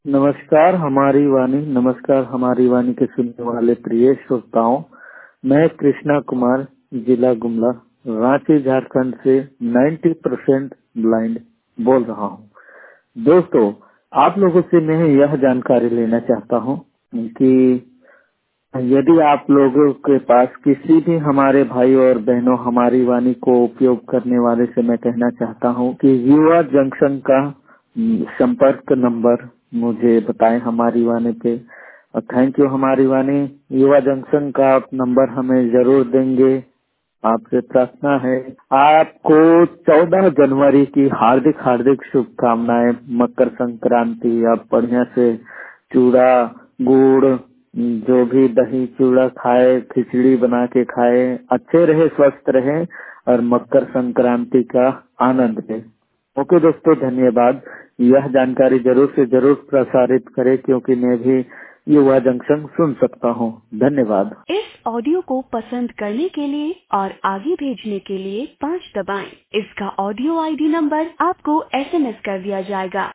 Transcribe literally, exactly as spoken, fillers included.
नमस्कार हमारी वाणी नमस्कार हमारी वाणी के सुनने वाले प्रिय श्रोताओं, मैं कृष्णा कुमार जिला गुमला रांची झारखंड से नब्बे परसेंट ब्लाइंड बोल रहा हूं। दोस्तों, आप लोगों से मैं यह जानकारी लेना चाहता हूं कि यदि आप लोगों के पास किसी भी हमारे भाई और बहनों हमारी वाणी को उपयोग करने वाले से मैं कहना चाहता हूं कि युवा जंक्शन का संपर्क नंबर मुझे बताएं हमारी वाणी पे। और थैंक यू हमारी वाणी। युवा जंक्शन का आप नंबर हमें जरूर देंगे। आपसे प्रार्थना है। आपको चौदह जनवरी की हार्दिक हार्दिक शुभकामनाएं। मकर संक्रांति आप बढ़िया से चूड़ा गुड़ जो भी दही चूड़ा खाए, खिचड़ी बना के खाए, अच्छे रहे, स्वस्थ रहे और मकर संक्रांति का आनंद ले। ओके दोस्तों, धन्यवाद। यह जानकारी जरूर से जरूर प्रसारित करें क्योंकि मैं भी युवा जंक्शन सुन सकता हूँ। धन्यवाद। इस ऑडियो को पसंद करने के लिए और आगे भेजने के लिए पाँच दबाएं। इसका ऑडियो आईडी नंबर आपको एसएमएस कर दिया जाएगा।